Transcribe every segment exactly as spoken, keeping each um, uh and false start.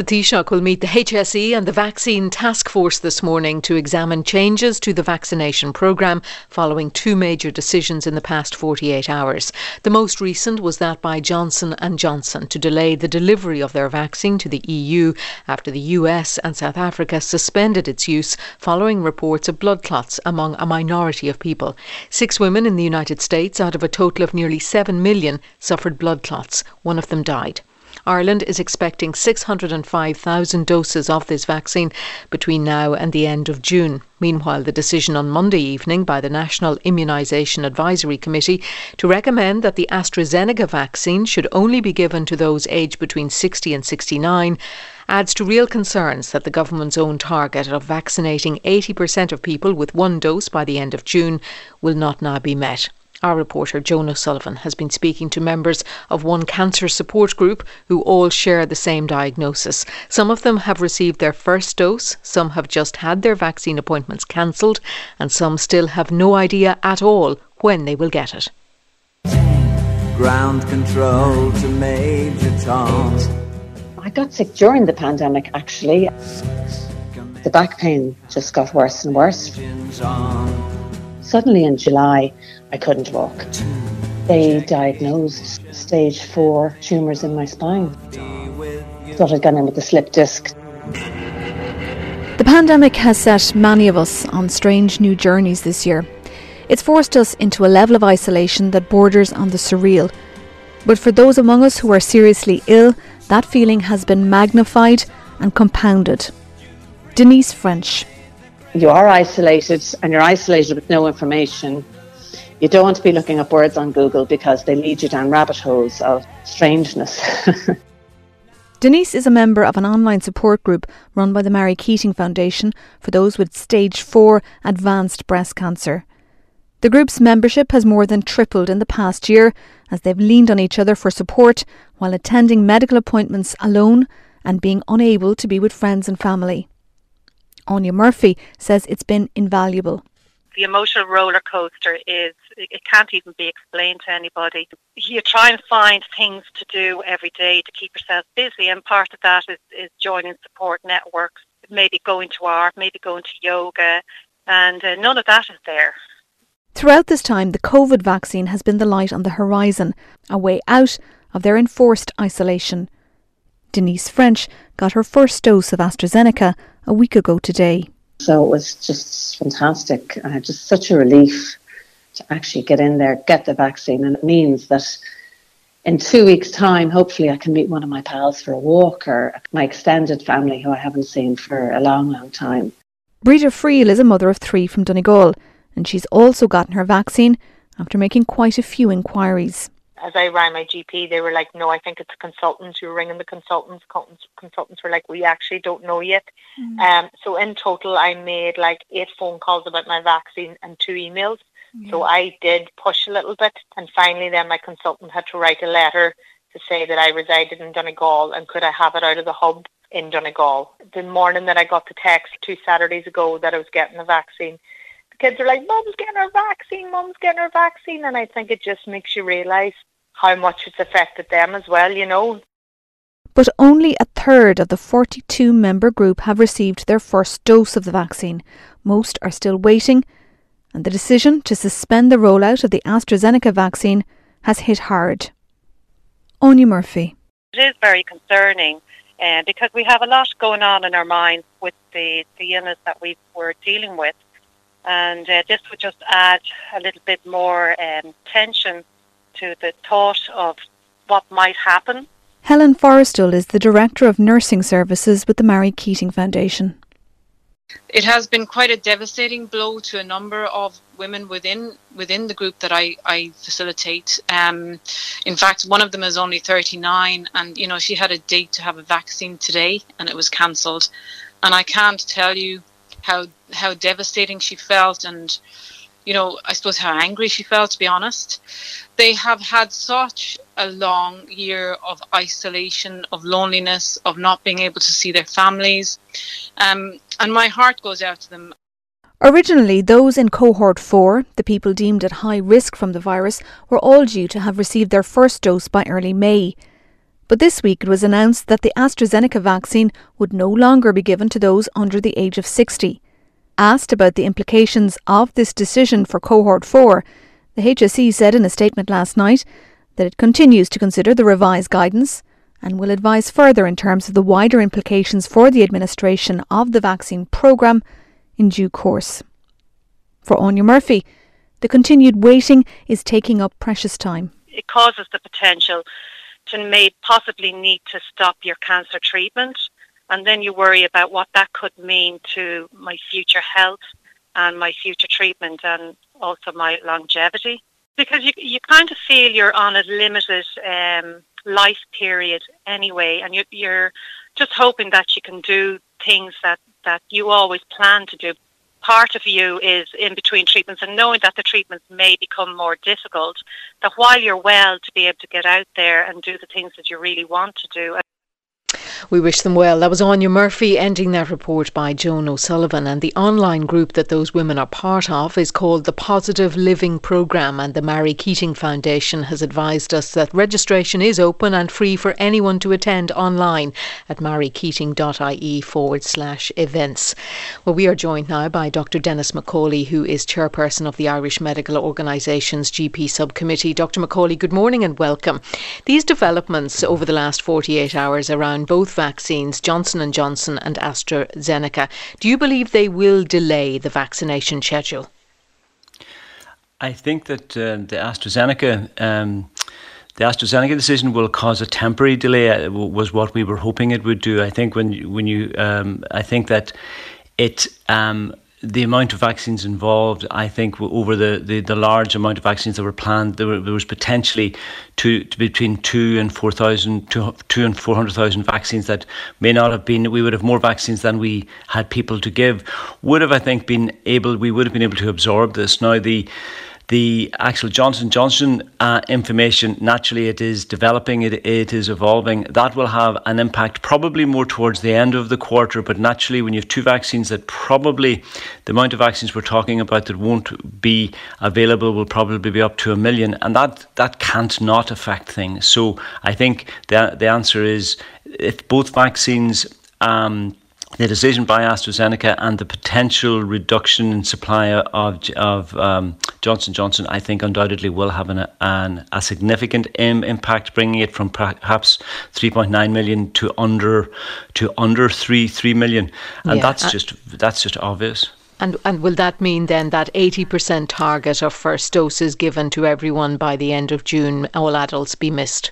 The Taoiseach will meet the H S E and the Vaccine Task Force this morning to examine changes to the vaccination programme following two major decisions in the past forty-eight hours. The most recent was that by Johnson and Johnson to delay the delivery of their vaccine to the E U after the U S and South Africa suspended its use following reports of blood clots among a minority of people. Six women in the United States out of a total of nearly seven million suffered blood clots. One of them died. Ireland is expecting six hundred five thousand doses of this vaccine between now and the end of June. Meanwhile, the decision on Monday evening by the National Immunisation Advisory Committee to recommend that the AstraZeneca vaccine should only be given to those aged between sixty and sixty-nine adds to real concerns that the government's own target of vaccinating eighty percent of people with one dose by the end of June will not now be met. Our reporter Joan O'Sullivan has been speaking to members of one cancer support group who all share the same diagnosis. Some of them have received their first dose, some have just had their vaccine appointments cancelled, and some still have no idea at all when they will get it. Ground control to Major Tom. I got sick during the pandemic, actually. The back pain just got worse and worse. Suddenly in July, I couldn't walk. They diagnosed stage four tumours in my spine. Thought I'd gone in with a slip disc. The pandemic has set many of us on strange new journeys this year. It's forced us into a level of isolation that borders on the surreal. But for those among us who are seriously ill, that feeling has been magnified and compounded. Denise French. You are isolated, and you're isolated with no information. You don't want to be looking up words on Google because they lead you down rabbit holes of strangeness. Denise is a member of an online support group run by the Mary Keating Foundation for those with stage four advanced breast cancer. The group's membership has more than tripled in the past year as they've leaned on each other for support while attending medical appointments alone and being unable to be with friends and family. Anya Murphy says it's been invaluable. The emotional roller coaster is, it can't even be explained to anybody. You try and find things to do every day to keep yourself busy, and part of that is, is joining support networks, maybe going to art, maybe going to yoga, and uh, none of that is there. Throughout this time, the COVID vaccine has been the light on the horizon, a way out of their enforced isolation. Denise French got her first dose of AstraZeneca a week ago today. So it was just fantastic, uh, just such a relief to actually get in there, get the vaccine. And it means that in two weeks' time, hopefully I can meet one of my pals for a walk, or my extended family who I haven't seen for a long, long time. Breda Friel is a mother of three from Donegal, and she's also gotten her vaccine after making quite a few inquiries. As I rang my G P, they were like, no, I think it's a consultant. You were ringing the consultants. Consultants were like, we actually don't know yet. Mm. Um, so in total, I made like eight phone calls about my vaccine and two emails. Mm. So I did push a little bit. And finally, then my consultant had to write a letter to say that I resided in Donegal and could I have it out of the hub in Donegal. The morning that I got the text two Saturdays ago that I was getting the vaccine, the kids are like, Mum's getting her vaccine, Mum's getting her vaccine. And I think it just makes you realise how much it's affected them as well, you know. But only a third of the forty-two member group have received their first dose of the vaccine. Most are still waiting, and the decision to suspend the rollout of the AstraZeneca vaccine has hit hard. Anya Murphy. It is very concerning uh, because we have a lot going on in our minds with the, the illness that we were dealing with, and uh, this would just add a little bit more um, tension to the thought of what might happen. Helen Forrestal is the Director of Nursing Services with the Mary Keating Foundation. It has been quite a devastating blow to a number of women within within the group that I, I facilitate. Um, in fact, one of them is only thirty-nine, and you know she had a date to have a vaccine today and it was cancelled. And I can't tell you how how devastating she felt, and you know, I suppose how angry she felt, to be honest. They have had such a long year of isolation, of loneliness, of not being able to see their families. Um, and my heart goes out to them. Originally, those in cohort four, the people deemed at high risk from the virus, were all due to have received their first dose by early May. But this week it was announced that the AstraZeneca vaccine would no longer be given to those under the age of sixty. Asked about the implications of this decision for cohort four, the H S E said in a statement last night that it continues to consider the revised guidance and will advise further in terms of the wider implications for the administration of the vaccine programme in due course. For Anya Murphy, the continued waiting is taking up precious time. It causes the potential to may possibly need to stop your cancer treatment, and then you worry about what that could mean to my future health and my future treatment and also my longevity. Because you you kind of feel you're on a limited um, life period anyway, and you're, you're just hoping that you can do things that, that you always plan to do. Part of you is in between treatments, and knowing that the treatments may become more difficult, that while you're well, to be able to get out there and do the things that you really want to do. We wish them well. That was Anya Murphy ending that report by Joan O'Sullivan. And the online group that those women are part of is called the Positive Living Programme, and the Mary Keating Foundation has advised us that registration is open and free for anyone to attend online at marykeating.ie forward slash events. Well, we are joined now by Doctor Denis Macaulay, who is chairperson of the Irish Medical Organisation's G P Subcommittee. Doctor Macaulay, good morning and welcome. These developments over the last forty-eight hours around both vaccines, Johnson and Johnson and AstraZeneca, do you believe they will delay the vaccination schedule? I think that uh, the AstraZeneca um, the AstraZeneca decision will cause a temporary delay. Was what we were hoping it would do. I think when you, when you um, I think that it um, the amount of vaccines involved, I think over the, the, the large amount of vaccines that were planned, there, were, there was potentially two, to between two and four thousand, two, two and four hundred thousand vaccines that may not have been. We would have more vaccines than we had people to give. Would have, I think, been able. We would have been able to absorb this. Now the. The actual Johnson and Johnson uh, information, naturally it is developing, it, it is evolving. That will have an impact probably more towards the end of the quarter, but naturally when you have two vaccines that probably, the amount of vaccines we're talking about that won't be available will probably be up to a million, and that, that can't not affect things. So I think the, the answer is if both vaccines um, the decision by AstraZeneca and the potential reduction in supply of of um, Johnson and Johnson, I think undoubtedly will have an, an a significant im- impact, bringing it from perhaps three point nine million to under to under three three million, and yeah, that's uh, just that's just obvious. And and will that mean then that eighty percent target of first doses given to everyone by the end of June, all adults, be missed?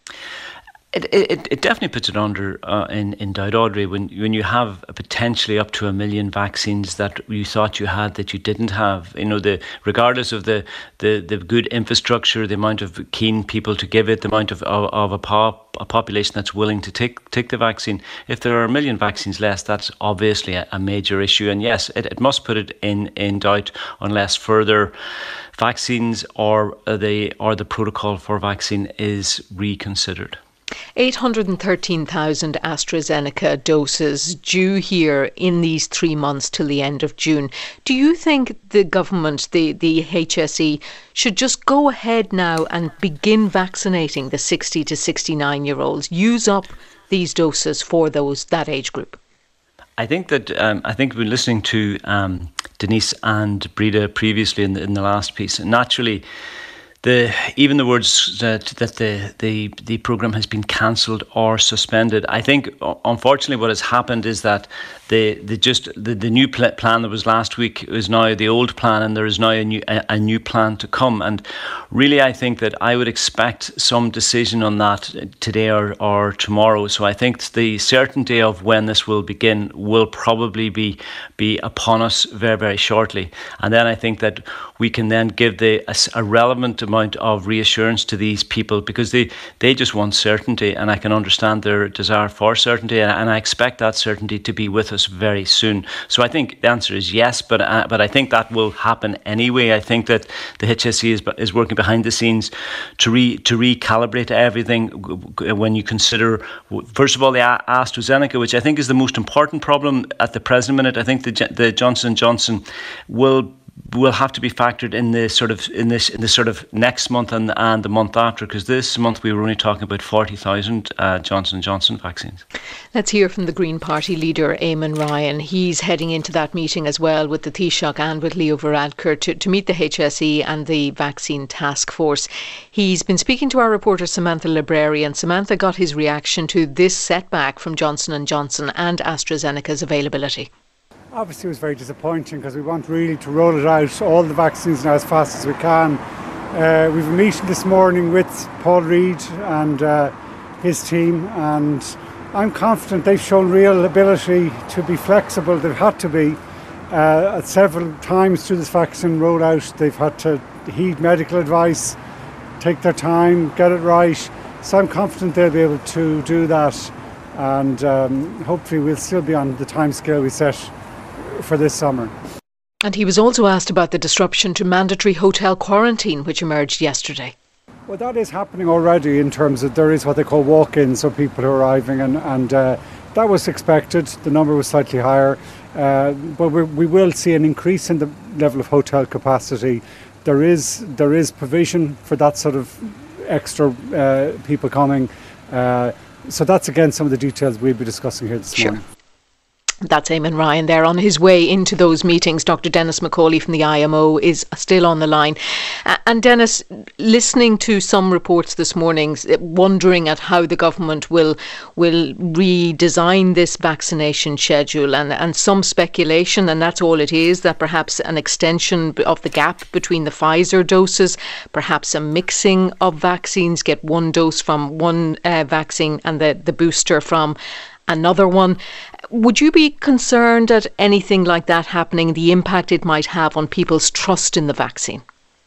It, it it definitely puts it under uh, in in doubt, Audrey. When when you have potentially up to a million vaccines that you thought you had that you didn't have, you know, the regardless of the the, the good infrastructure, the amount of keen people to give it, the amount of of, of a pop a population that's willing to take take the vaccine. If there are a million vaccines less, that's obviously a, a major issue. And yes, it, it must put it in in doubt unless further vaccines or the or the protocol for vaccine is reconsidered. eight hundred thirteen thousand AstraZeneca doses due here in these three months till the end of June. Do you think the government, the, the H S E, should just go ahead now and begin vaccinating the sixty to sixty-nine year olds, use up these doses for those that age group? I think that um, I think we've been listening to um, Denise and Breda previously in the, in the last piece. And naturally, The, even the words that, that the, the, the programme has been cancelled or suspended, I think unfortunately what has happened is that the the just the, the new pl- plan that was last week is now the old plan, and there is now a new a, a new plan to come. And really I think that I would expect some decision on that today or, or tomorrow. So I think the certainty of when this will begin will probably be be upon us very, very shortly. And then I think that we can then give the a, a relevant amount of reassurance to these people, because they, they just want certainty, and I can understand their desire for certainty, and, and I expect that certainty to be with us very soon. So I think the answer is yes, but uh, but I think that will happen anyway. I think that the H S E is is working behind the scenes to re to recalibrate everything. When you consider, first of all, the AstraZeneca, which I think is the most important problem at the present minute, I think the the Johnson and Johnson will will have to be factored in the sort of in this in the sort of next month and and the month after, because this month we were only talking about forty thousand uh, Johnson and Johnson vaccines. Let's hear from the Green Party leader, Eamon Ryan. He's heading into that meeting as well with the Taoiseach and with Leo Varadkar to, to meet the H S E and the Vaccine Task Force. He's been speaking to our reporter Samantha Library, and Samantha got his reaction to this setback from Johnson and Johnson and AstraZeneca's availability. Obviously it was very disappointing because we want really to roll it out, all the vaccines now as fast as we can. Uh, we've a meeting this morning with Paul Reid and uh, his team, and I'm confident they've shown real ability to be flexible. They've had to be. Uh, at several times through this vaccine rollout, they've had to heed medical advice, take their time, get it right. So I'm confident they'll be able to do that, and um, hopefully we'll still be on the timescale we set for this summer. And he was also asked about the disruption to mandatory hotel quarantine which emerged yesterday. Well, that is happening already in terms of there is what they call walk-ins, so people are arriving, and, and uh, that was expected. The number was slightly higher, uh, but we, we will see an increase in the level of hotel capacity. There is there is provision for that sort of extra uh, people coming. Uh, so that's again some of the details we'll be discussing here this Sure. morning. That's Eamon Ryan there on his way into those meetings. Doctor Dennis McCauley from the I M O is still on the line. Uh, and Dennis, listening to some reports this morning, wondering at how the government will will redesign this vaccination schedule, and, and some speculation, and that's all it is, that perhaps an extension of the gap between the Pfizer doses, perhaps a mixing of vaccines, get one dose from one uh, vaccine and the, the booster from another one. Would you be concerned at anything like that happening, the impact it might have on people's trust in the vaccine?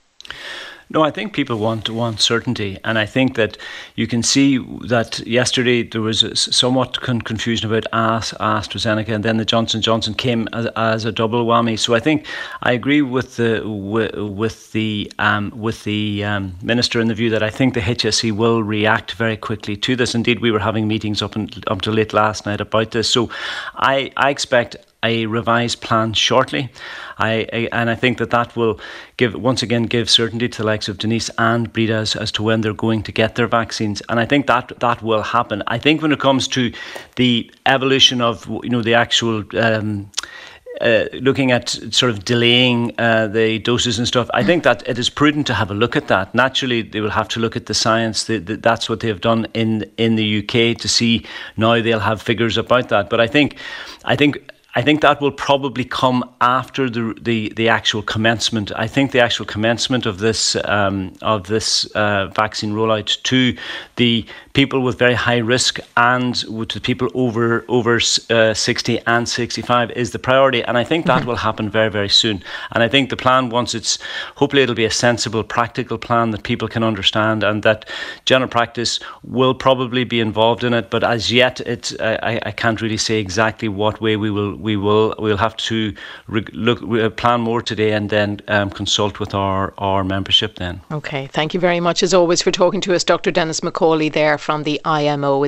No, I think people want want certainty, and I think that you can see that yesterday there was somewhat con- confusion about AstraZeneca, and then the Johnson and Johnson came as, as a double whammy. So I think I agree with the with, with the um, with the um, minister in the view that I think the H S E will react very quickly to this. Indeed, we were having meetings up, in, up to late last night about this. So I I expect a revised plan shortly. I, I and I think that that will give once again give certainty to the likes of Denise and Breda as, as to when they're going to get their vaccines, and I think that that will happen. I think when it comes to the evolution of you know the actual um, Uh, looking at sort of delaying uh, the doses and stuff, I think that it is prudent to have a look at that. Naturally, they will have to look at the science. The, the, that's what they have done in in the U K to see. Now they'll have figures about that. But I think, I think. I think that will probably come after the the, the actual commencement. I think the actual commencement of this um, of this uh, vaccine rollout to the people with very high risk and to the people over over uh, sixty and sixty-five is the priority, and I think that mm-hmm. will happen very very soon. And I think the plan, once it's hopefully it'll be a sensible, practical plan that people can understand, and that general practice will probably be involved in it. But as yet, it's I, I can't really say exactly what way we will. We will we'll have to re- look uh, plan more today, and then um, consult with our, our membership then. Okay, thank you very much as always for talking to us, Doctor Dennis McCauley there from the I M O.